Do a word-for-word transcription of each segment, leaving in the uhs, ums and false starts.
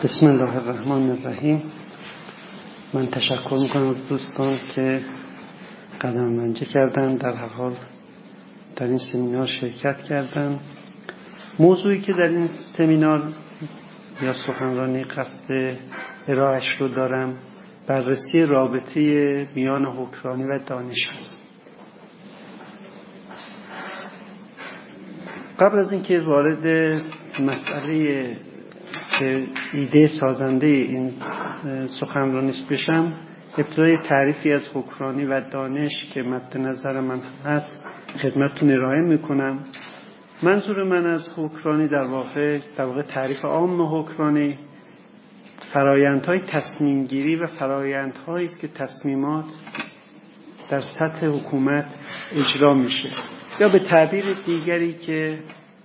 بسم الله الرحمن الرحیم. من تشکر میکنم از دوستان که قدم منجه کردن، در هر حال در این سمینار شرکت کردن. موضوعی که در این سمینار یا سخنرانی قصد ارائهش رو دارم بررسی رابطه میان حکمرانی و دانش هست. قبل از اینکه وارد مسئله که ایده سازنده این سخنرانی بشم، ابتدای تعریفی از حکمرانی و دانش که مد نظر من هست خدمتتون ارائه میکنم. منظور من از حکمرانی در واقع در واقع تعریف عام حکمرانی فرایندهای تصمیم گیری و فرایندهایی است که تصمیمات در سطح حکومت اجرا میشه، یا به تعبیر دیگری که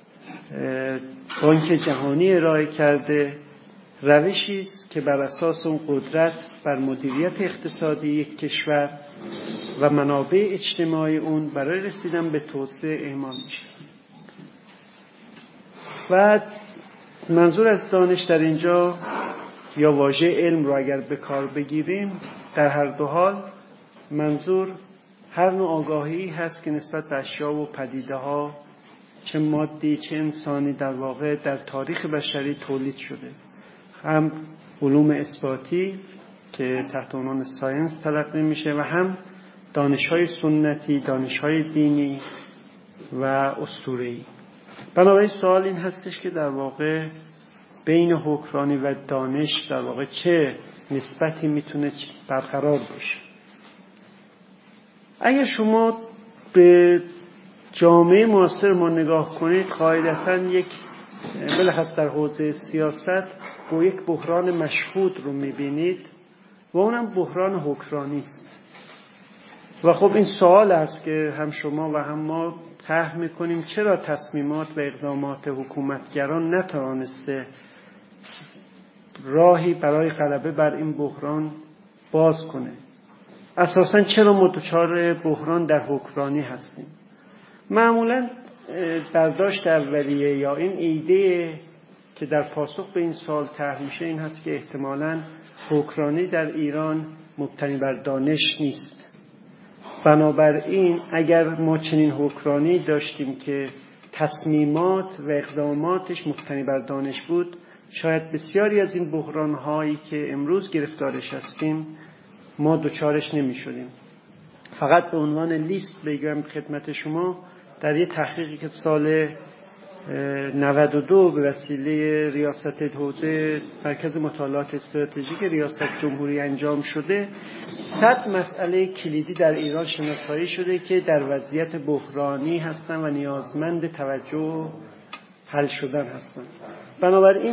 بانک جهانی ارائه کرده، روشی است که بر اساس اون قدرت بر مدیریت اقتصادی یک کشور و منابع اجتماعی اون برای رسیدن به توسعه اعمال میشه. و منظور از دانش در اینجا یا واژه علم رو اگر به کار بگیریم، در هر دو حال منظور هر نوع آگاهی هست که نسبت به اشیا و پدیده ها، چه مادی چه انسانی، در واقع در تاریخ بشری تولید شده. هم علوم اثباتی که تحت عنوان ساینس تلقی میشه و هم دانش‌های سنتی، دانش‌های دینی و اسطوره‌ای. بنابراین سوال این هستش که در واقع بین حکمرانی و دانش در واقع چه نسبتی میتونه برقرار بشه. اگر شما به جامعه معاصر ما نگاه کنید، قاعدتاً یک بالاخص در حوزه سیاست با یک بحران مشهود رو میبینید و اونم بحران حکمرانی است. و خب این سوال است که هم شما و هم ما طرح میکنیم چرا تصمیمات و اقدامات حکومتگران نتوانسته راهی برای غلبه بر این بحران باز کنه. اساساً چرا ما دچار بحران در حکمرانی هستیم؟ معمولاً برداشت اولیه یا این ایده که در پاسخ به این سوال طرح میشه این هست که احتمالاً حکمرانی در ایران مبتنی بر دانش نیست. بنابراین اگر ما چنین حکمرانی داشتیم که تصمیمات و اقداماتش مبتنی بر دانش بود، شاید بسیاری از این بحران‌هایی که امروز گرفتارش هستیم ما دچارش نمی‌شدیم. فقط به عنوان لیست بگم خدمت شما، در یه تحقیقی که سال نود و دو به وسیله ریاست حوزه مرکز مطالعات استراتژیک ریاست جمهوری انجام شده، صد مسئله کلیدی در ایران شناسایی شده که در وضعیت بحرانی هستن و نیازمند توجه و حل شدن هستن. بنابراین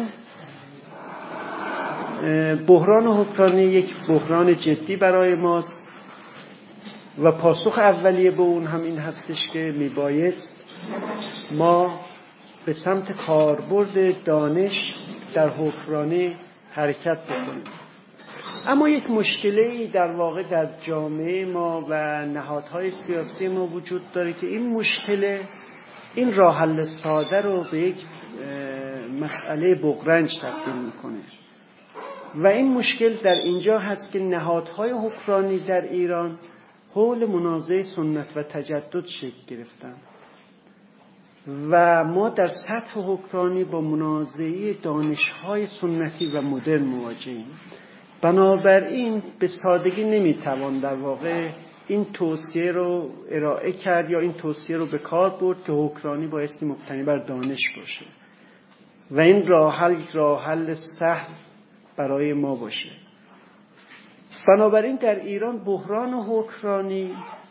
بحران حکمرانی یک بحران جدی برای ماست و پاسخ اولیه به اون هم این هستش که میبایست ما به سمت کاربرد دانش در حکمرانی حرکت بکنیم. اما یک مشکلی در واقع در جامعه ما و نهادهای سیاسی ما وجود داره که این مشکل این راه حل ساده رو به یک مسئله بغرنج تبدیل میکنه. و این مشکل در اینجا هست که نهادهای حکمرانی در ایران حول منازعه سنت و تجدد شکل گرفتن و ما در سطح حکمرانی با منازعه دانش‌های سنتی و مدرن مواجهیم. بنابراین به سادگی نمیتوان در واقع این توصیه رو ارائه کرد یا این توصیه رو به کار برد که حکمرانی بایستی مبتنی بر دانش باشه و این راه حل راه حل سهل برای ما باشه. بنابراین در ایران بحران حکمرانی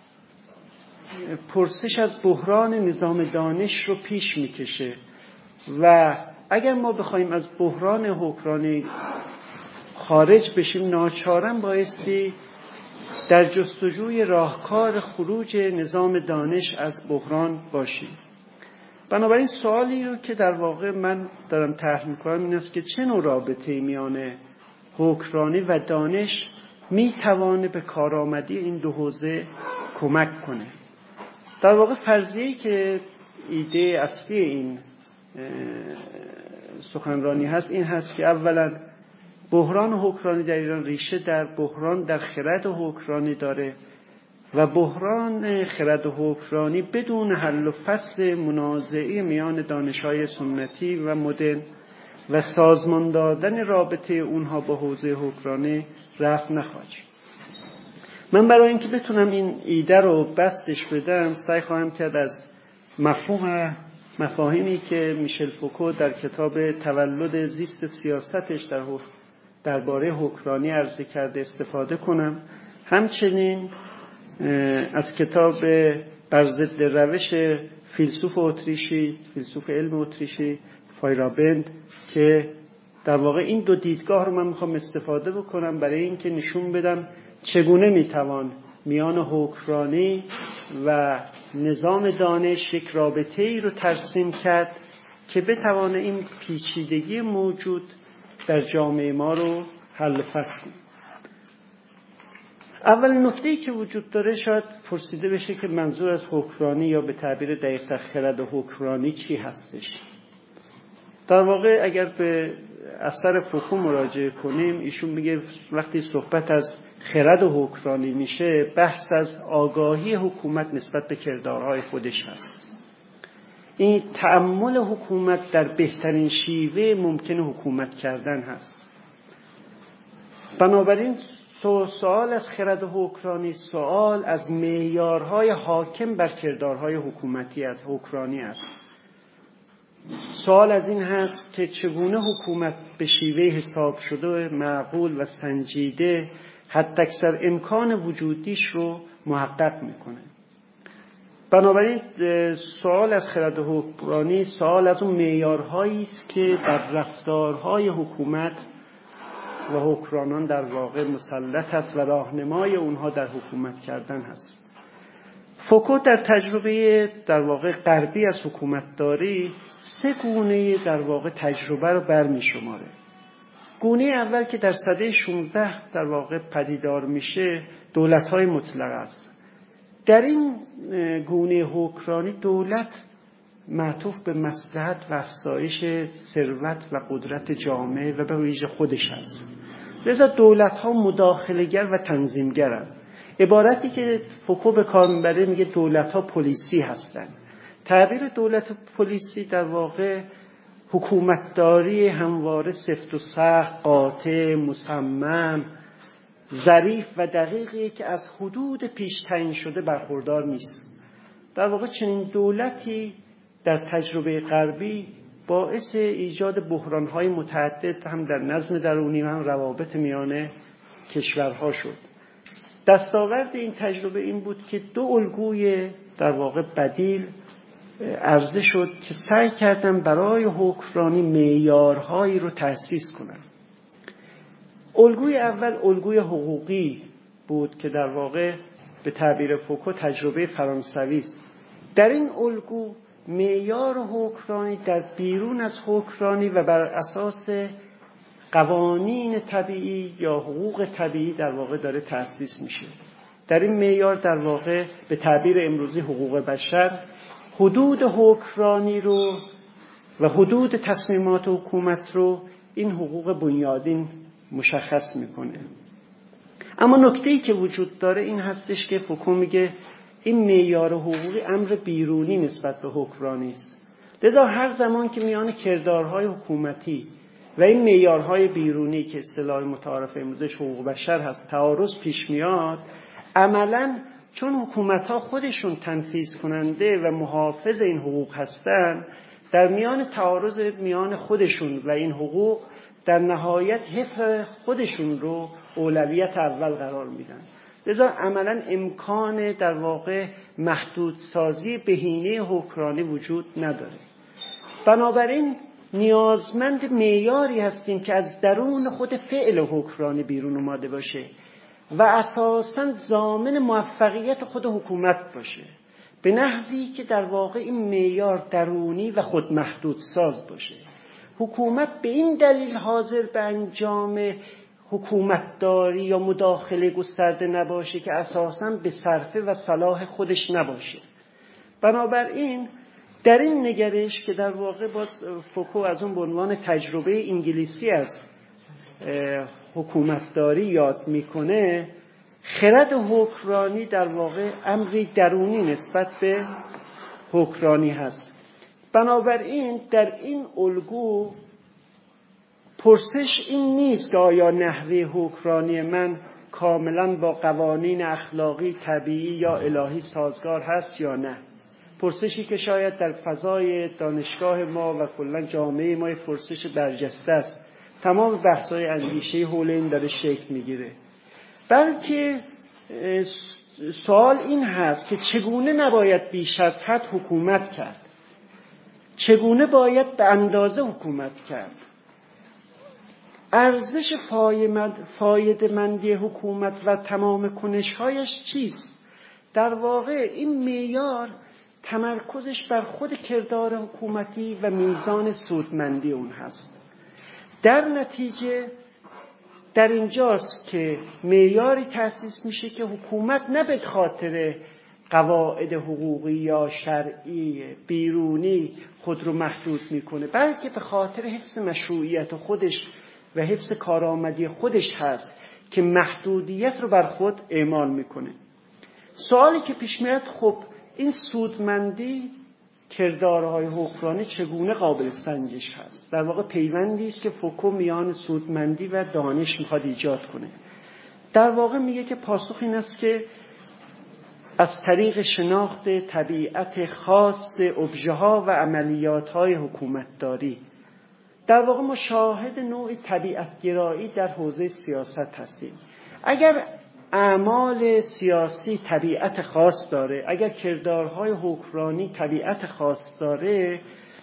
پرسش از بحران نظام دانش رو پیش میکشه و اگر ما بخوایم از بحران حکمرانی خارج بشیم، ناچارن بایستی در جستجوی راهکار خروج نظام دانش از بحران باشیم. بنابراین سوالی رو که در واقع من دارم طرح میکنم این است که چه نوع رابطه‌ای میان حکمرانی و دانش میتوانه به کارآمدی این دو حوزه کمک کنه. در واقع فرضیه‌ای که ایده اصلی این سخنرانی هست این هست که اولا بحران حکمرانی در ایران ریشه در بحران در خرد حکمرانی داره و بحران خرد حکمرانی بدون حل و فصل منازعه میان دانش‌های سنتی و مدرن و سازمان دادن رابطه اونها با حوزه حکمرانی رفع نخواهد. من برای اینکه بتونم این ایده رو بستش بدم سعی خواهم کرد از مفهوم مفاهیمی که میشل فوکو در کتاب تولد زیست سیاستش در درباره حکمرانی عرضه کرده استفاده کنم. همچنین از کتاب بر ضد روش فیلسوف اتریشی فیلسوف علم اتریشی فایرابند که در واقع این دو دیدگاه رو من میخوام استفاده بکنم برای اینکه نشون بدم چگونه میتوان میان حکمرانی و نظام دانش یک رابطه ای رو ترسیم کرد که بتوانه این پیچیدگی موجود در جامعه ما رو حل و فصل کنه. اول نکته‌ای که وجود داره شاید پرسیده بشه که منظور از حکمرانی یا به تعبیر دقیق‌تر خرد حکمرانی چی هستش. در واقع اگر به اثر فوکو مراجعه کنیم ایشون میگه وقتی صحبت از خرد و حکمرانی میشه بحث از آگاهی حکومت نسبت به کردارهای خودش هست. این تأمل حکومت در بهترین شیوه ممکن حکومت کردن هست. بنابراین سوال از خرد و حکمرانی سوال از معیارهای حاکم بر کردارهای حکومتی از حکمرانی است. سوال از این هست که چگونه حکومت به شیوه حساب شده معقول و سنجیده حداکثر امکان وجودیش رو محقق میکنه. بنابراین سوال از خرد حکمرانی سوال از اون معیارهایی است که بر رفتارهای حکومت و حکمرانان در واقع مسلط است و راهنمای اونها در حکومت کردن هست. فوکو در تجربه در واقع غربی از حکومتداری سه گونه در واقع تجربه رو برمی شماره. گونه اول که در سده شانزده در واقع پدیدار میشه دولت‌های مطلقه است. در این گونه حکمرانی دولت معطوف به مصلحت و افزایش ثروت و قدرت جامعه و به ویژه خودش است. لذا دولت‌ها مداخله‌گر و تنظیمگرند. عبارتی که فوکو به کار میبره میگه دولت‌ها پلیسی هستند. تعبیر دولت پلیسی در واقع حکومتداری همواره سفت و سخت، قاطع، مصمم، ظریف و دقیقی که از حدود پیش تعیین شده برخوردار نیست. در واقع چنین دولتی در تجربه غربی باعث ایجاد بحران‌های متعدد هم در نظم درونی و هم روابط میان کشورها شد. دستاورد این تجربه این بود که دو الگوی در واقع بدیل عرضه شد که سعی کردن برای حکمرانی معیارهایی رو تأسیس کنن. الگوی اول الگوی حقوقی بود که در واقع به تعبیر فوکو تجربه فرانسوی است. در این الگو معیار حکمرانی در بیرون از حکمرانی و بر اساس قوانین طبیعی یا حقوق طبیعی در واقع داره تأسیس میشه. در این معیار در واقع به تعبیر امروزی حقوق بشر حدود حکمرانی رو و حدود تصمیمات حکومت رو این حقوق بنیادین مشخص میکنه. اما نکته‌ای که وجود داره این هستش که فوکو میگه این معیار حقوقی امر بیرونی نسبت به حکمرانی است. لذا هر زمان که میان کردارهای حکومتی و این معیارهای بیرونی که اصطلاح متعارف امروزش حقوق بشر هست تعارض پیش میاد، عملاً چون حکومت‌ها خودشون تنفیذ کننده و محافظ این حقوق هستن، در میان تعارض میان خودشون و این حقوق در نهایت حفظ خودشون رو اولویت اول قرار میدن. لذا عملاً امکان در واقع محدودسازی بهینه حکمرانی وجود نداره. بنابراین نیازمند معیاری هستیم که از درون خود فعل حکمرانی بیرون اومده باشه و اساساً ضامن موفقیت خود حکومت باشه، به نحوی که در واقع این معیار درونی و خود محدود ساز باشه. حکومت به این دلیل حاضر به انجام حکومتداری یا مداخله گسترده نباشه که اساساً به صرفه و صلاح خودش نباشه. بنابراین در این نگرش که در واقع باز فوکو از اون به عنوان تجربه انگلیسی از حکومتداری یاد میکنه، خرد حکمرانی در واقع امری درونی نسبت به حکمرانی هست. بنابراین در این الگو پرسش این نیست که آیا نحوه حکمرانی من کاملا با قوانین اخلاقی طبیعی یا الهی سازگار هست یا نه. پرسشی که شاید در فضای دانشگاه ما و کلا جامعه ما پرسش برجسته است. تمام بحث‌های اندیشه حول این داره شکل میگیره. بلکه سوال این هست که چگونه نباید بیش از حد حکومت کرد؟ چگونه باید به اندازه حکومت کرد؟ ارزش فایده‌مندی حکومت و تمام کنش‌هایش چیست؟ در واقع این معیار تمرکزش بر خود کردار حکومتی و میزان سودمندی اون هست. در نتیجه در اینجاست که معیاری تأسیس میشه که حکومت نه به خاطر قواعد حقوقی یا شرعی بیرونی خود رو محدود میکنه، بلکه به خاطر حفظ مشروعیت خودش و حفظ کارآمدی خودش هست که محدودیت رو بر خود اعمال میکنه. سوالی که پیش میاد، خب این سودمندی کردارهای حکمرانی چگونه قابل سنجش هست؟ در واقع پیوندی است که فوکو میان سودمندی و دانش میخواد ایجاد کنه. در واقع میگه که پاسخ این است که از طریق شناخت طبیعت خاص ابژه ها و عملیات های حکومتداری، در واقع ما شاهد نوع طبیعت گرایی در حوزه سیاست هستیم. اگر اعمال سیاسی طبیعت خاص داره، اگر کردارهای حکمرانی طبیعت خاص داره،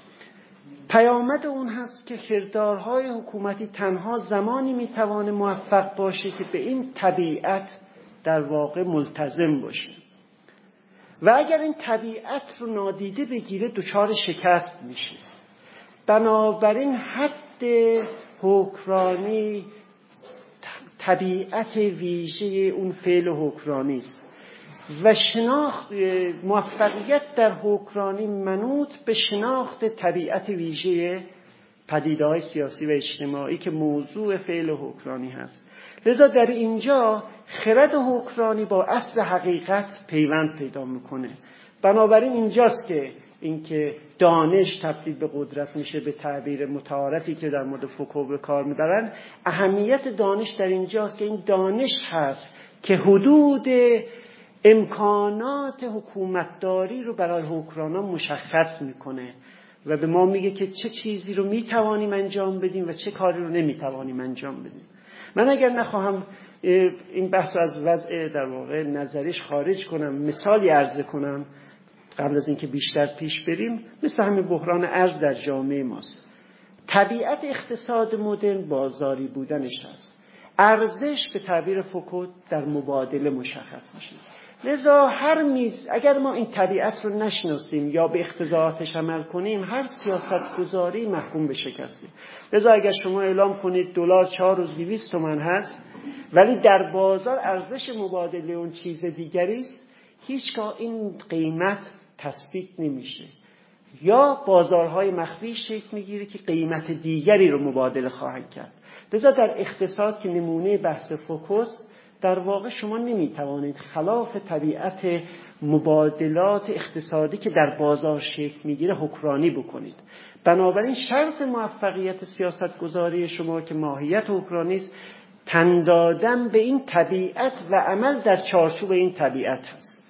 پیامد اون هست که کردارهای حکومتی تنها زمانی میتوانه موفق باشه که به این طبیعت در واقع ملتزم باشه و اگر این طبیعت رو نادیده بگیره دچار شکست میشه. بنابراین حد حکمرانی طبیعت ویژه اون فعل حکمرانی است و شناخت موفقیت در حکمرانی منوط به شناخت طبیعت ویژه پدیده‌های سیاسی و اجتماعی که موضوع فعل حکمرانی هست. لذا در اینجا خرد حکمرانی با اصل حقیقت پیوند پیدا میکنه. بنابراین اینجاست که اینکه دانش تبدیل به قدرت میشه، به تعبیر متعارفی که در مورد فوکو به کار میبرن. اهمیت دانش در اینجاست که این دانش هست که حدود امکانات حکومتداری رو برای حکمرانان مشخص میکنه و به ما میگه که چه چیزی رو میتوانیم انجام بدیم و چه کاری رو نمیتوانیم انجام بدیم. من اگر نخواهم این بحث از وضع در واقع نظریش خارج کنم، مثالی عرضه کنم قبل از اینکه بیشتر پیش بریم، مثل همین بحران ارز در جامعه ماست. طبیعت اقتصاد مدرن بازاری بودنش هست. ارزش به تعبیر فوکو در مبادله مشخص میشه. لذا هر میز اگر ما این طبیعت رو نشناسیم یا به اقتضاعاتش عمل کنیم، هر سیاست گذاری محکوم به شکسته. لذا اگر شما اعلام کنید دلار چهار و دویست تومان هست ولی در بازار ارزش مبادله اون چیز دیگری است، هیچگاه این قیمت تثبیت نمیشه یا بازارهای مخفی شکل میگیره که قیمت دیگری رو مبادله خواهند کرد. لذا در اقتصاد که نمونه بحث فوکوست، در واقع شما نمیتوانید خلاف طبیعت مبادلات اقتصادی که در بازار شکل میگیره حکمرانی بکنید. بنابراین شرط موفقیت سیاست گذاری شما که ماهیت حکمرانی است، تن دادن به این طبیعت و عمل در چارچوب این طبیعت هست.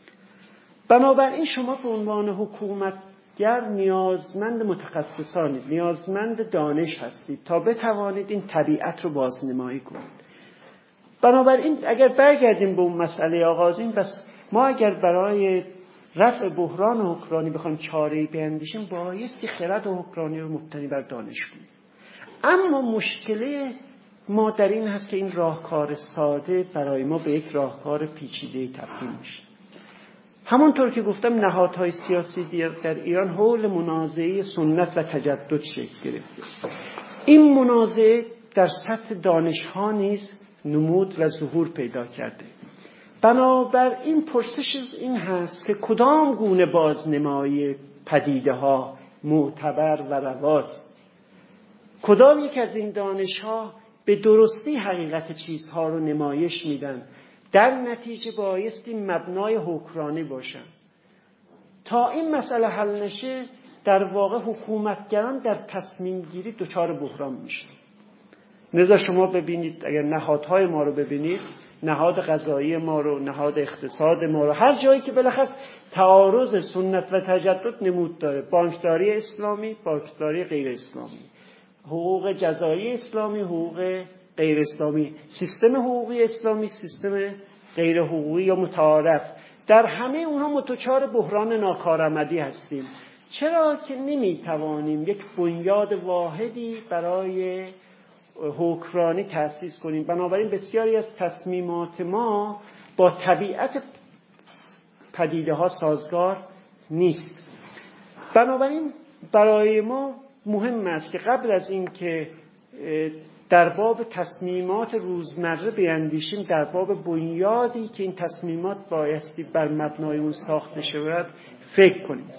بنابراین شما به عنوان حکومتگر نیازمند متخصصانید، نیازمند دانش هستید تا بتوانید این طبیعت رو بازنمایی کنید. بنابراین اگر برگردیم به اون مسئله آغازین، بس ما اگر برای رفع بحران حکمرانی بخوایم چاره‌ای بیندیشیم، بایستی خرد حکمرانی رو مبتنی بر دانش کنیم. اما مشکل ما در این هست که این راهکار ساده برای ما به یک راهکار پیچیده تبدیل میشه. همونطور که گفتم نهادهای سیاسی در ایران حول منازعه سنت و تجدد شکل گرفته. این منازعه در سطح دانش‌ها نیز نمود و ظهور پیدا کرده. بنابراین پرسش این هست که کدام گونه بازنمایی پدیده‌ها معتبر و رواست؟ کدام یک از این دانش‌ها به درستی حقیقت چیزها رو نمایش میدن، در نتیجه بایستی مبنای حکمرانی باشن. تا این مسئله حل نشه در واقع حکومتگران در تصمیم گیری دچار بحران میشن. لذا شما ببینید، اگر نهادهای ما رو ببینید، نهاد قضایی ما رو، نهاد اقتصاد ما رو، هر جایی که بالاخره تعارض سنت و تجدد نمود داره، بانکداری اسلامی، بانکداری غیر اسلامی، حقوق جزایی اسلامی، حقوق غیر اسلامی، سیستم حقوقی اسلامی، سیستم غیر حقوقی یا متعارف، در همه اونها متوجه بحران ناکارآمدی هستیم. چرا که نمیتوانیم یک بنیاد واحدی برای حکمرانی تأسیس کنیم. بنابراین بسیاری از تصمیمات ما با طبیعت پدیده ها سازگار نیست. بنابراین برای ما مهم است که قبل از این که در باب تصمیمات روزمره بیندیشیم، در باب بنیادی که این تصمیمات بایستی بر مبنای اون ساخته شود فکر کنیم.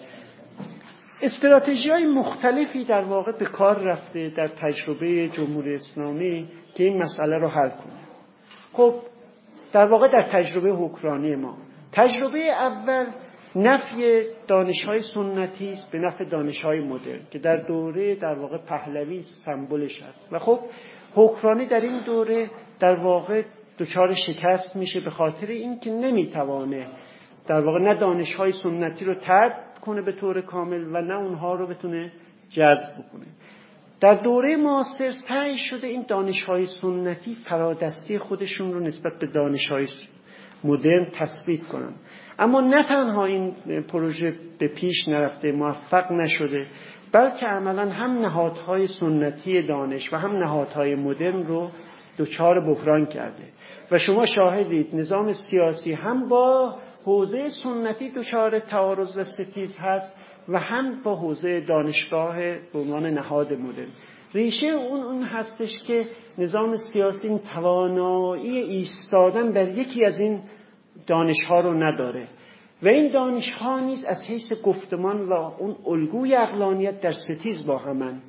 استراتژی‌های مختلفی در واقع به کار رفته در تجربه جمهوری اسلامی که این مسئله رو حل کنه. خب در واقع در تجربه حکمرانی ما، تجربه اول نفی دانش‌های سنتی است به نفع دانش‌های مدرن که در دوره در واقع پهلوی سمبلش است. و خب حکمرانی در این دوره در واقع دچار شکست میشه به خاطر اینکه نمیتوانه در واقع نه دانش‌های سنتی رو ترد کنه به طور کامل و نه اونها رو بتونه جذب کنه. در دوره معاصر سعی شده این دانش‌های سنتی فرادستی خودشون رو نسبت به دانش‌های مدرن تثبیت کنن، اما نه تنها این پروژه به پیش نرفته، موفق نشده، بلکه عملاً هم نهادهای سنتی دانش و هم نهادهای مدرن رو دچار بحران کرده. و شما شاهدید نظام سیاسی هم با حوزه سنتی دچار تعارض و ستیز هست و هم با حوزه دانشگاه به عنوان نهاد مدرن. ریشه اون اون هستش که نظام سیاسی این توانایی ایستادن بر یکی از این دانش‌ها رو نداره و این دانش‌ها نیز از حیث گفتمان و اون الگوی عقلانیت در ستیز با همن.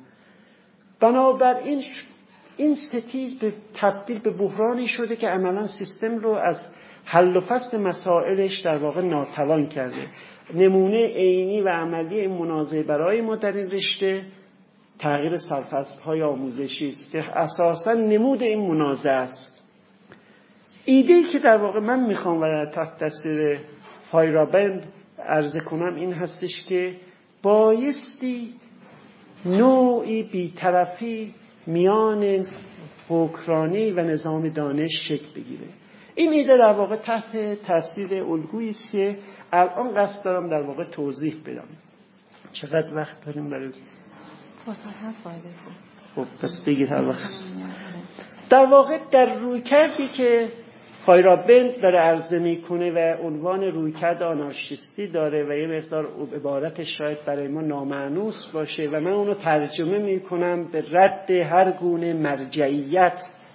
بنابراین این ستیز به تبدیل به بحرانی شده که عملاً سیستم رو از حل و فصل مسائلش در واقع ناتوان کرده. نمونه عینی و عملی این منازعه برای ما در این رشته تغییر سرفصل‌های آموزشی است که اساساً نمود این منازعه است. ایده‌ای که در واقع من میخوام و تحت تاثیر فایرابند عرضه کنم این هستش که بایستی نوعی بی‌طرفی میان حکمرانی و نظام دانش شکل بگیره. این ایده در واقع تحت تاثیر الگویی است که الان قصد دارم در واقع توضیح بدم. چقدر وقت داریم برای فرصت هست فایده خب پس بگید هر وقت. در واقع در رویکردی که فایرابند داره عرضه میکنه و عنوان رویکرد آنارشیستی داره و یه مقدار عبارتش شاید برای ما نامعنوس باشه و من اونو ترجمه میکنم به رد هر گونه مرجعیت،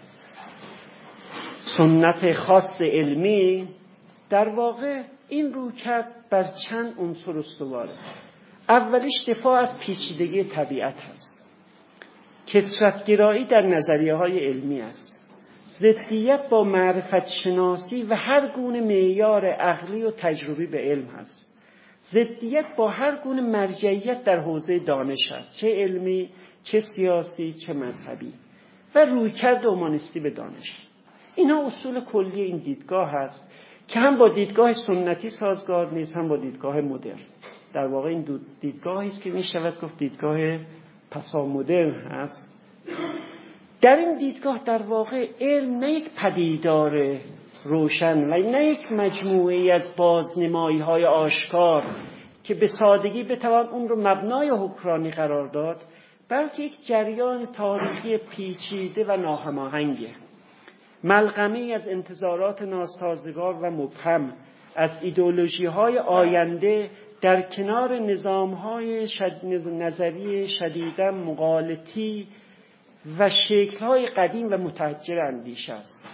سنت خاص علمی. در واقع این رویکرد بر چند عنصر استواره. اولیش دفاع از پیچیدگی طبیعت هست، کثرت‌گرایی در نظریه‌های علمی است، ضدیت با معرفت شناسی و هر گونه معیار عقلی و تجربی به علم هست، ضدیت با هر گونه مرجعیت در حوزه دانش است، چه علمی، چه سیاسی، چه مذهبی، و رویکرد اومانیستی به دانش. اینها اصول کلی این دیدگاه هست که هم با دیدگاه سنتی سازگار نیست، هم با دیدگاه مدرن. در واقع این دو دیدگاهی است که میشود گفت دیدگاه پسا مدرن هست. در این دیدگاه در واقع علم نه یک پدیدار روشن و نه یک مجموعه از بازنمایی های آشکار که به سادگی بتوان اون رو مبنای حکمرانی قرار داد، بلکه یک جریان تاریخی پیچیده و ناهماهنگه، ملغمه‌ای از انتظارات ناسازگار و مبهم، از ایدئولوژی‌های آینده در کنار نظام‌های شد... نظری شدیداً مغالطی و شکل‌های قدیم و متحجر اندیشه است.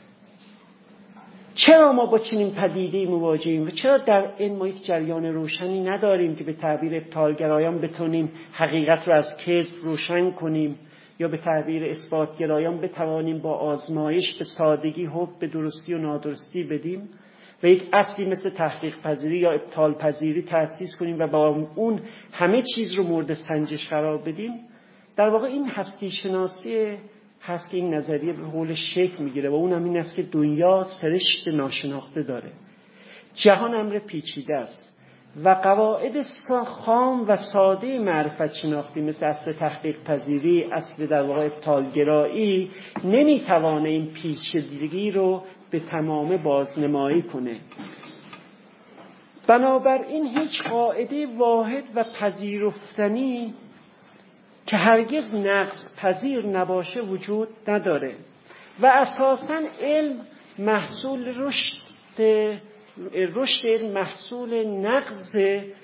چرا ما با چنین پدیده‌ای مواجهیم و چرا در علم ما یک جریان روشنی نداریم که به تعبیر ابطالگرایان بتونیم حقیقت رو از کذب روشن کنیم یا به تعبیر اثباتگرایان بتوانیم با آزمایش به سادگی حکم به درستی و نادرستی بدیم و یک اصلی مثل تحقیق پذیری یا ابطال پذیری تأسیس کنیم و با اون همه چیز رو مورد سنجش قرار بدیم، در واقع این هستی شناسی هست که این نظریه به قول شکل میگیره و اون هم این است که دنیا سرشت ناشناخته داره، جهان امر پیچیده است و قواعد خام و ساده معرفت شناختی مثل اصل تحقیق پذیری، اصل در واقع ابطالگرایی نمیتوانه این پیچیدگی رو به تمام بازنمایی کنه. بنابراین هیچ قاعده واحد و پذیرفتنی که هرگز نقض پذیر نباشه وجود نداره و اساساً علم محصول رشد رشد علم محصول نقض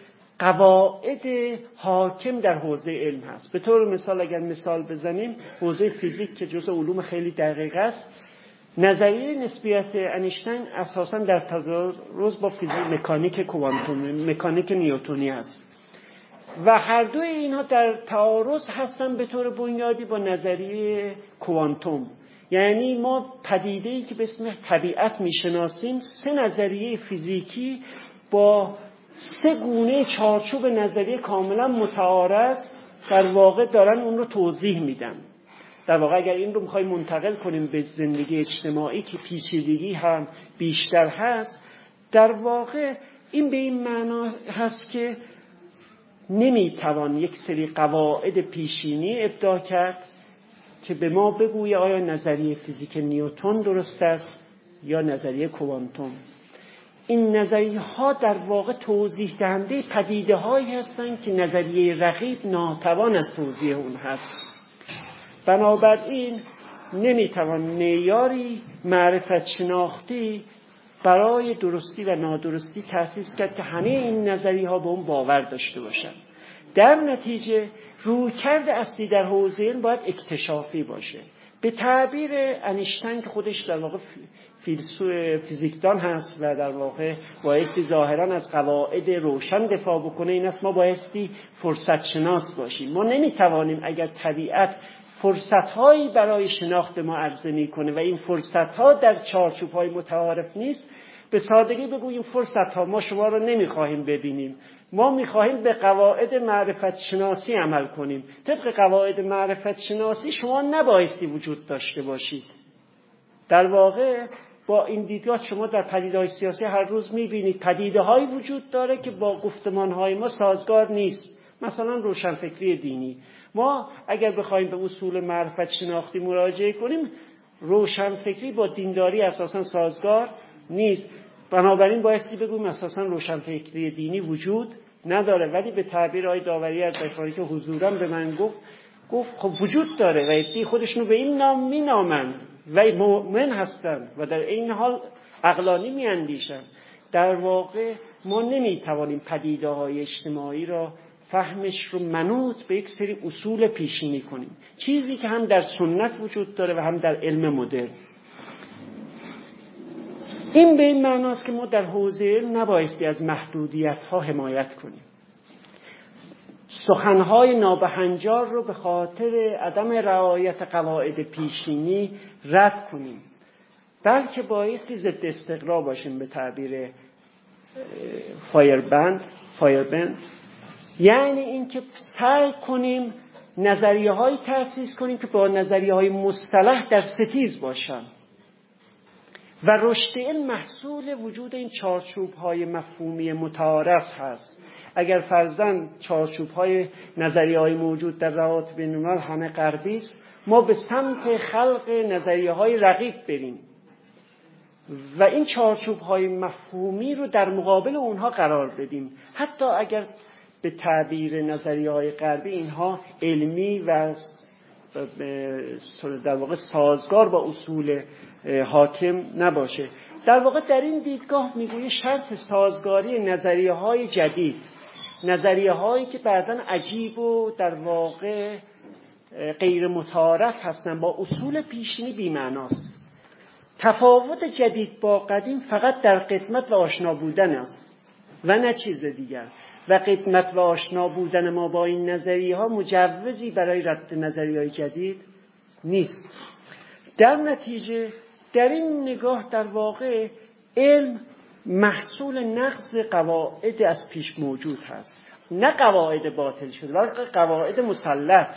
قواعد حاکم در حوزه علم هست. به طور مثال اگر مثال بزنیم حوزه فیزیک که جزء علوم خیلی دقیق است، نظریه نسبیت انیشتین اساساً در تضاد با فیزیک مکانیک کوانتوم مکانیک نیوتنی است و هر دوی اینها در تعارض هستن به طور بنیادی با نظریه کوانتوم. یعنی ما پدیده‌ای که به اسم طبیعت میشناسیم سه نظریه فیزیکی با سه گونه چارچوب نظریه کاملا متعارض در واقع دارن اون رو توضیح میدن. در واقع اگر این رو میخوایم منتقل کنیم به زندگی اجتماعی که پیچیدگی هم بیشتر هست، در واقع این به این معنا هست که نمیتوان یک سری قواعد پیشینی ابداع کرد که به ما بگویه آیا نظریه فیزیک نیوتن درست است یا نظریه کوانتوم. این نظریه ها در واقع توضیح دهنده پدیده هایی هستند که نظریه رقیب ناتوان از توضیح اون هست. بنابراین نمیتوان معیاری معرفت شناختی برای درستی و نادرستی تأسیس کرد که همه این نظریه ها به اون باور داشته باشند. در نتیجه رویکرد اصلی در حوزه علم باید اکتشافی باشه. به تعبیر انیشتین که خودش در واقع فیلسوف فیزیکدان هست و در واقع بایستی ظاهرا از قواعد روشن دفاع بکنه، این است ما بایستی فرصت شناس باشیم. ما نمیتوانیم اگر طبیعت فرصت‌هایی برای شناخت ما عرضه می‌کنه و این فرصت‌ها در چارچوب‌های متعارف نیست، به سادگی بگوییم فرصت‌ها ما شما رو نمی‌خواهیم ببینیم، ما می‌خواهیم به قواعد معرفت شناسی عمل کنیم. طبق قواعد معرفت شناسی شما نبایستی وجود داشته باشید. در واقع با این دیدگاه شما در پدیده‌های سیاسی هر روز می‌بینید پدیده‌هایی وجود داره که با گفتمان‌های ما سازگار نیست. مثلا روشنفکری دینی، ما اگر بخوایم به اصول معرفت شناختی مراجعه کنیم، روشنفکری با دینداری اساساً سازگار نیست. بنابراین بایستی بگویم اساساً روشنفکری دینی وجود نداره. ولی به تعبیر آقای داوری از دفاعی که حضوراً به من گفت گفت خب وجود داره و عده‌ای خودشونو به این نام مینامن و مؤمن هستن و در این حال عقلانی میاندیشن. در واقع ما نمیتوانیم پدیده‌های اجتماعی را فهمش رو منوط به یک سری اصول پیشینی کنیم، چیزی که هم در سنت وجود داره و هم در علم مدرن. این به این معناست که ما در حوزه علم نبایستی از محدودیت‌ها حمایت کنیم، سخن‌های نابهنجار رو به خاطر عدم رعایت قواعد پیشینی رد کنیم، بلکه بایستی ضد استقرا باشیم به تعبیر فایربند فایربند یعنی این که سعی کنیم نظریه های تأسیس کنیم که با نظریه های مصطلح در ستیز باشن و رشد علم محصول وجود این چارچوب های مفهومی متعارف هست. اگر فرضاً چارچوب های نظریه های موجود در روابط بین الملل همه غربی است، ما به سمت خلق نظریه های رقیب بریم و این چارچوب های مفهومی رو در مقابل اونها قرار بدیم، حتی اگر به تعبیر نظریه‌های غربی اینها علمی و در واقع سازگار با اصول حاکم نباشه. در واقع در این دیدگاه میگویه شرط سازگاری نظریه‌های جدید، نظریه‌هایی که بعضاً عجیب و در واقع غیر متعارف هستند، با اصول پیشینی بی‌معناست. تفاوت جدید با قدیم فقط در قدمت و آشنا بودن است و نه چیز دیگر. و قدمت و آشنا بودن ما با این نظریه ها مجوزی برای رد نظریه های جدید نیست. در نتیجه در این نگاه در واقع علم محصول نقض قواعد از پیش موجود هست، نه قواعد باطل شده بلکه قواعد مسلط.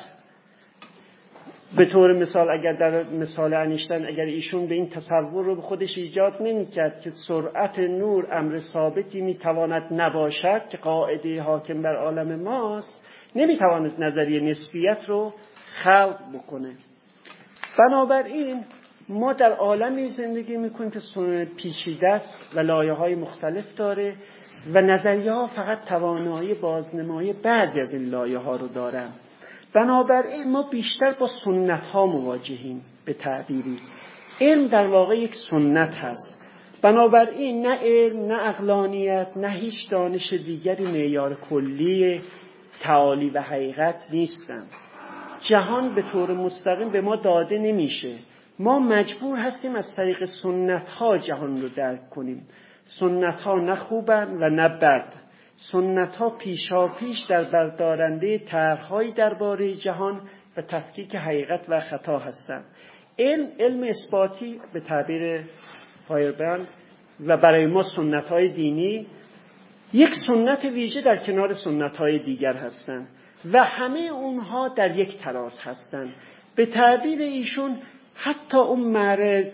به طور مثال اگر در مثال انیشتین اگر ایشون به این تصور رو به خودش ایجاد نمی‌کرد که سرعت نور امر ثابتی میتواند نباشد که قاعده حاکم بر عالم ماست، نمیتوانست نظریه نسبیت رو خلق بکنه. بنابراین ما در عالمی زندگی میکنیم که پیچیده است و لایه‌های مختلف داره و نظریه ها فقط توانایی بازنمایی بعضی از این لایه ها رو دارن. بنابراین ما بیشتر با سنت ها مواجهیم. به تعبیری علم در واقع یک سنت هست. بنابراین نه علم، نه عقلانیت، نه هیچ دانش دیگری معیار کلی تعالی و حقیقت نیستند. جهان به طور مستقیم به ما داده نمیشه. ما مجبور هستیم از طریق سنت ها جهان رو درک کنیم. سنت ها نه خوبن و نه بد. سنت ها پیشا پیش در بردارنده طرح‌هایی درباره جهان و تفکیک حقیقت و خطا هستند. علم علم اثباتی به تعبیر فایربند و برای ما سنت های دینی یک سنت ویژه در کنار سنت های دیگر هستند و همه اونها در یک تراز هستند. به تعبیر ایشون حتی اون مره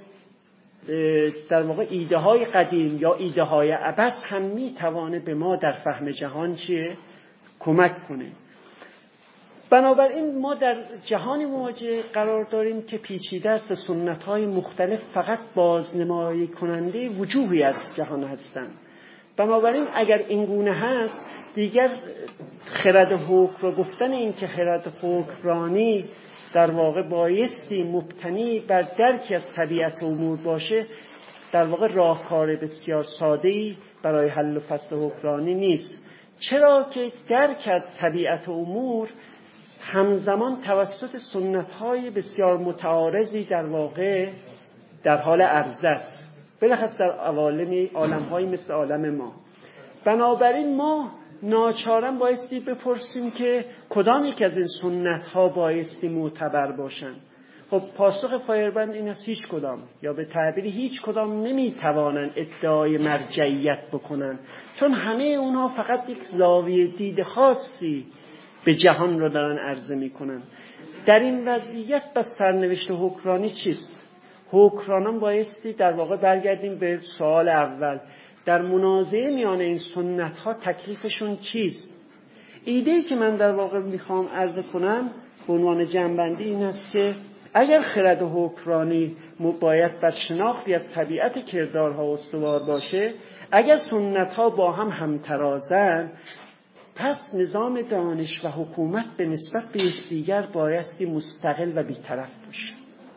در واقع ایده های قدیم یا ایده های عبث هم میتوانه به ما در فهم جهان چیه کمک کنه. بنابراین ما در جهانی مواجه قرار داریم که پیچیده است و سنت های مختلف فقط بازنمایی کننده وجوهی از جهان هستند. بنابراین اگر این گونه هست دیگر خرد حکم رو گفتن این که خرد حکمرانی در واقع بایستی مبتنی بر درکی از طبیعت امور باشه در واقع راهکار بسیار ساده‌ای برای حل و فصل حکمرانی نیست. چرا که درک از طبیعت امور همزمان توسط سنت‌های بسیار متعارضی در واقع در حال عرضه است، بلخص در عوالمی عالم‌هایی مثل عالم ما. بنابراین ما ناچارن بایستی بپرسیم که کدام یک از این سنت‌ها بایستی معتبر باشن. خب پاسخ فایربند این است هیچ کدام، یا به تعبیری هیچ کدام نمیتوانن ادعای مرجعیت بکنن، چون همه اونها فقط یک زاویه دید خاصی به جهان رو دارن عرضه میکنن. در این وضعیت بس سرنوشت حکمرانی چیست؟ حکمرانان بایستی در واقع برگردیم به سوال اول، در منازعه میان این سنت ها تکلیفشون چیست؟ ایده‌ای که من در واقع میخوام عرض کنم به عنوان جنبندی این است که اگر خرد حکمرانی باید بر شناختی از طبیعت کردارها استوار باشه، اگر سنت ها با هم همترازن، پس نظام دانش و حکومت به نسبت به یکدیگر بایستی مستقل و بی‌طرف باشه.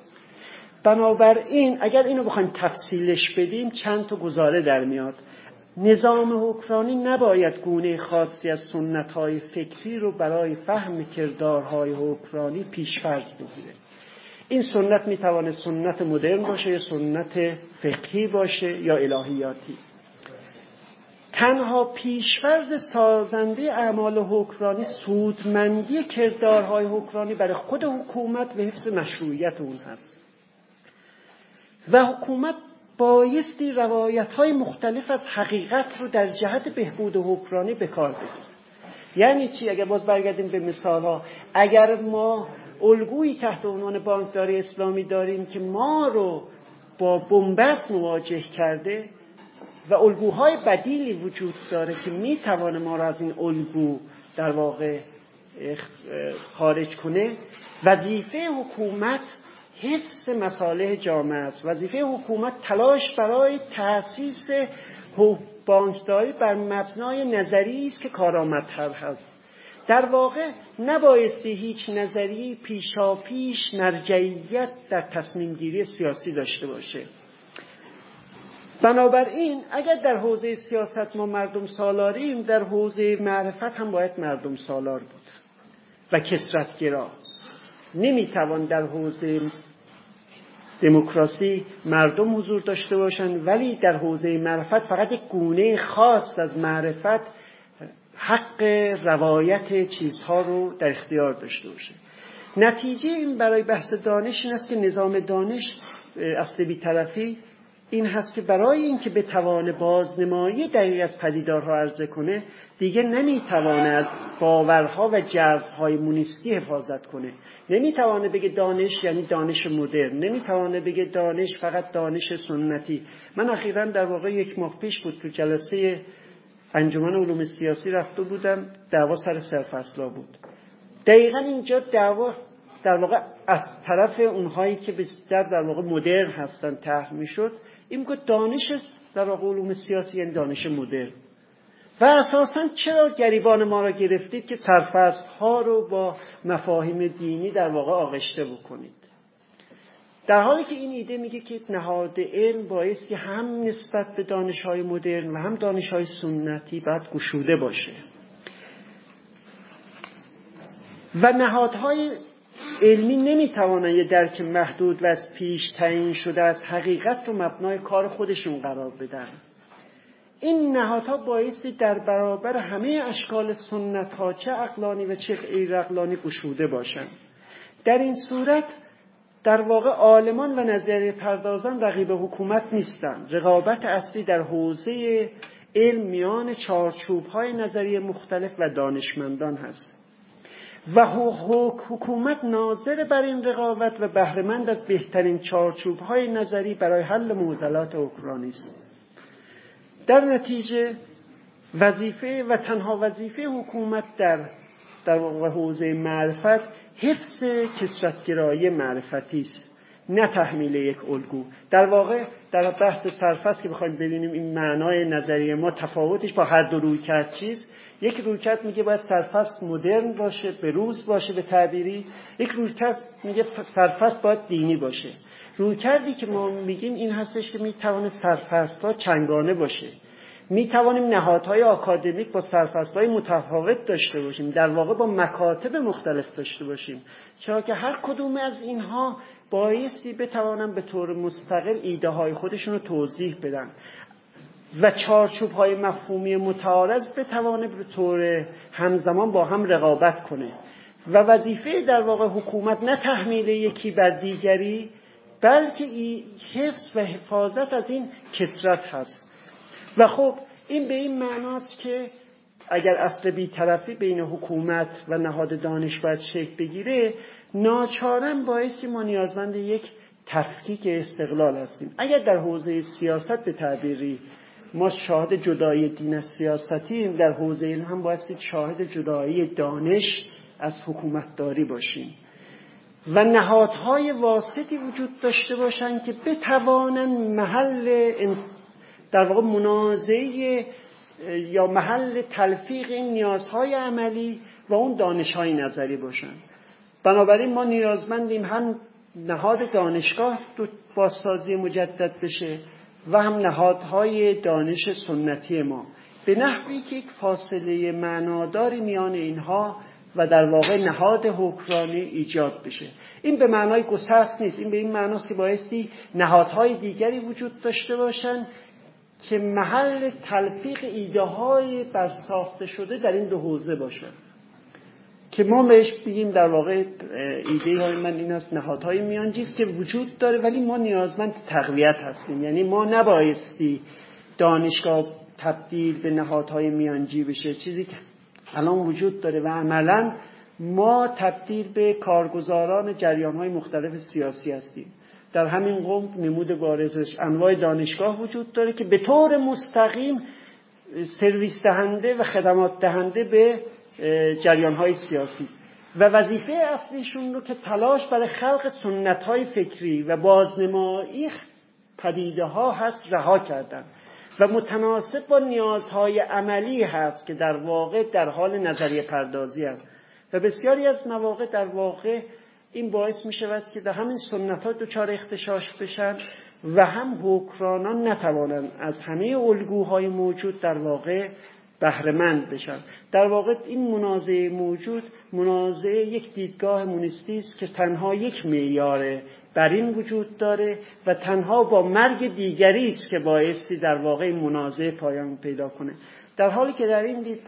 بنابراین اگر اینو بخوایم تفصیلش بدیم چند تا گزاره در میاد. نظام حکمرانی نباید گونه خاصی از سنت‌های فکری رو برای فهم کردارهای حکمرانی پیش‌فرض بگیره. این سنت میتونه سنت مدرن باشه یا سنت فقهی باشه یا الهیاتی. تنها پیش‌فرض سازنده اعمال حکمرانی سودمندی کردارهای حکمرانی برای خود حکومت و حفظ مشروعیت اون هست. و حکومت بایستی روایت‌های مختلف از حقیقت رو در جهت بهبود حکمرانی به کار بگیره. یعنی چی؟ اگر باز برگردیم به مثال‌ها، اگر ما الگویی تحت عنوان بانکداری اسلامی داریم که ما رو با بنبست مواجه کرده و الگوهای بدیلی وجود داره که میتوانه ما را از این الگو در واقع خارج کنه، وظیفه حکومت حفظ مصالح جامعه است. وظیفه حکومت تلاش برای تأسیس بانکداری بر مبنای نظری است که کارآمدتر هست. در واقع نبایستی هیچ نظری پیشا پیش مرجعیت در تصمیم گیری سیاسی داشته باشه. بنابراین اگر در حوزه سیاست ما مردم سالاریم، در حوزه معرفت هم باید مردم سالار بود و کثرت‌گرا. نمیتوان در حوزه دموکراسی مردم حضور داشته باشند ولی در حوزه معرفت فقط یک گونه خاص از معرفت حق روایت چیزها رو در اختیار داشته باشه. نتیجه این برای بحث دانش این است که نظام دانش اصل بی‌طرفی این هست که برای اینکه به توان بازنمایی دقیق از پدیدارها عرضه کنه دیگه نمیتوانه از باورها و جذب‌های مونیستی حفاظت کنه. نمیتوانه بگه دانش یعنی دانش مدرن، نمیتوانه بگه دانش فقط دانش سنتی. من اخیراً در واقع یک ماه پیش بود تو جلسه انجمن علوم سیاسی رفته بودم، دعوا سر سرفصلا بود. دقیقاً اینجا دعوا در واقع از طرف اونهایی که بیشتر در واقع مدرن هستن طرح میشد. این میگه دانش در واقع علوم سیاسی یعنی دانش مدرن. و اساساً چرا گریبان ما را گرفتید که سرفصل‌ها رو با مفاهیم دینی در واقع آغشته بکنید؟ در حالی که این ایده میگه که نهاد علم بایستی هم نسبت به دانش‌های مدرن و هم دانش‌های سنتی باید گشوده باشه و نهادهای علمی نمیتوانند یه درک محدود و از پیش تعیین شده از حقیقت رو مبنای کار خودشون قرار بدن. این نهادها بایستی در برابر همه اشکال سنت‌ها چه عقلانی و چه غیر عقلانی گشوده باشن. در این صورت در واقع عالمان و نظریه پردازان رقیب حکومت نیستن. رقابت اصلی در حوزه علم میان چارچوب‌های نظریه مختلف و دانشمندان هست و حکومت ناظر بر این رقابت و بهره‌مند از بهترین چارچوب‌های نظری برای حل معضلات اوکراینی است. در نتیجه وظیفه و تنها وظیفه حکومت در در واقع حوزه معرفت حفظ کثرت‌گرایی معرفتی است، نه تحمیل یک الگو. در واقع در بحث سرفصل که بخوایم ببینیم این معنای نظریه ما تفاوتش با هر دو رویکرد چیست، یک رویکرد میگه باید سرفصل مدرن باشه، به روز باشه به تعبیری، یک رویکرد میگه سرفصل باید دینی باشه. رویکردی که ما میگیم این هستش که میتونه سرفصل‌ها چنگانه باشه. میتوانیم نهادهای آکادمیک با سرفصل‌های متفاوت داشته باشیم، در واقع با مکاتب مختلف داشته باشیم، چرا که هر کدوم از اینها بایستی بتوانن به طور مستقل ایده های خودشون رو توضیح بدن و چارچوب های مفهومی متعارض بتوانه به طور همزمان با هم رقابت کنه و وظیفه در واقع حکومت نه تحمیل یکی بر دیگری بلکه حفظ و حفاظت از این کثرت هست. و خب این به این معناست که اگر اصل بی‌طرفی بین حکومت و نهاد دانش باید شکل بگیره، ناچارن بایستی ما نیازمند یک تفکیک استقلال هستیم. اگر در حوزه سیاست به تعبیری ما شاهد جدایی دین از سیاستیم، در حوزه علم هم بایستی شاهد جدایی دانش از حکومتداری باشیم و نهادهای واسطی وجود داشته باشن که بتوانن محل در واقع منازعه یا محل تلفیق این نیازهای عملی و اون دانش‌های نظری باشن. بنابراین ما نیازمندیم هم نهاد دانشگاه بازسازی مجدد بشه و هم نهادهای دانش سنتی ما، به نحوی که یک فاصله معناداری میان اینها و در واقع نهاد حکمرانی ایجاد بشه. این به معنای گسست نیست، این به این معناست که بایستی نهادهای دیگری وجود داشته باشن که محل تلفیق ایده های برساخته شده در این دو حوزه باشن که ما بهش بگیم در واقع ایده های من این است نهادهای میانجیست که وجود داره ولی ما نیازمند تقویت هستیم. یعنی ما نبایستی دانشگاه تبدیل به نهادهای میانجی بشه، چیزی که الان وجود داره و عملاً ما تبدیل به کارگزاران جریان‌های مختلف سیاسی هستیم. در همین قوم نمود بارزش انواع دانشگاه وجود داره که به طور مستقیم سرویس دهنده و خدمات دهنده به جریان‌های سیاسی و وظیفه اصلیشون رو که تلاش برای خلق سنت‌های فکری و بازنمایی پدیده‌ها هست رها کردن و متناسب با نیازهای عملی هست که در واقع در حال نظریه پردازی هست و بسیاری از مواقع در واقع این باعث می شود که در همین سنت ها دچار اختشاش بشن و هم حکمرانان نتوانند از همه الگوهای موجود در واقع بهره‌مند بشن. در واقع این منازعه موجود منازعه یک دیدگاه مونیستی است که تنها یک معیار بر این وجود داره و تنها با مرگ دیگری است که بایستی در واقع منازعه پایان پیدا کنه، در حالی که در این دیدگاه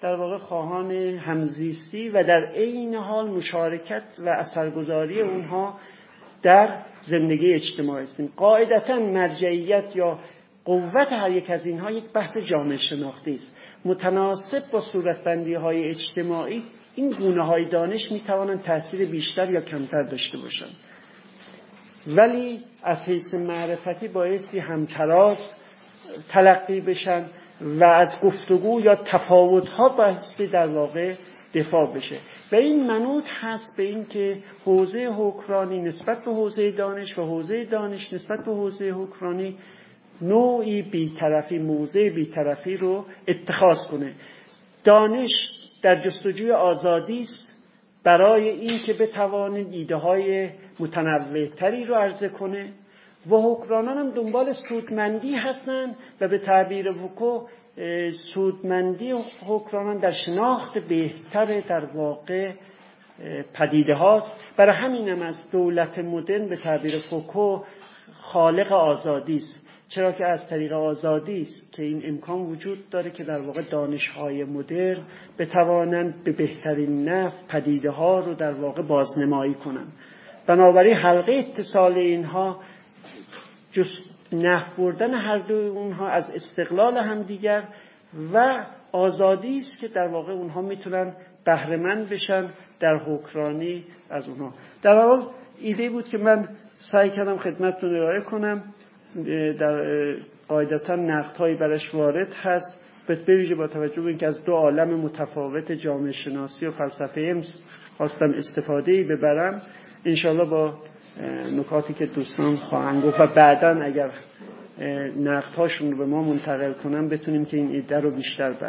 در واقع خواهان همزیستی و در عین حال مشارکت و اثرگذاری اونها در زندگی اجتماعی هستیم. قاعدتاً مرجعیت یا قوت هر یک از اینها یک بحث جامعه شناختی است. متناسب با صورتبندی‌های اجتماعی این گونه‌های دانش می‌توانند تأثیر بیشتر یا کمتر داشته باشند، ولی از حیث معرفتی بایستی همتراز تلقی بشن و از گفتگو یا تفاوت‌ها بایستی در واقع دفاع بشه. و این منوط هست به این که حوزه حکمرانی نسبت به حوزه دانش و حوزه دانش نسبت به حوزه حکمرانی نوعی بی‌طرفی، موضع بی‌طرفی رو اتخاذ کنه. دانش در جستجوی آزادی است برای این که بتوانه ایده‌های متنوع‌تری رو عرضه کنه و حکمرانان هم دنبال سودمندی هستن و به تعبیر فوکو سودمندی حکمرانان در شناخت بهتر در واقع پدیده هاست. برای همین هم از دولت مدرن به تعبیر فوکو خالق آزادی است، چرا که از طریق آزادی است که این امکان وجود داره که در واقع دانش‌های مدرن بتوانند به بهترین نحو پدیده ها رو در واقع بازنمایی کنند. بنابراین حلقه اتصال اینها جز نحو بردن هر دو اونها از استقلال همدیگر و آزادی است که در واقع اونها میتونن بهره مند بشن در حکمرانی از اونها. در حال ایده بود که من سعی کردم خدمتتون ارائه کنم. در قاعدتا نقدهایی برش وارد هست، به ویژه با توجه به اینکه از دو عالم متفاوت جامعه شناسی و فلسفه علم خواستم استفاده‌ای ببرم. انشالله با نکاتی که دوستان خواهند گفت و بعداً اگر نقدهاشون رو به ما منتقل کنن بتونیم که این ایده رو بیشتر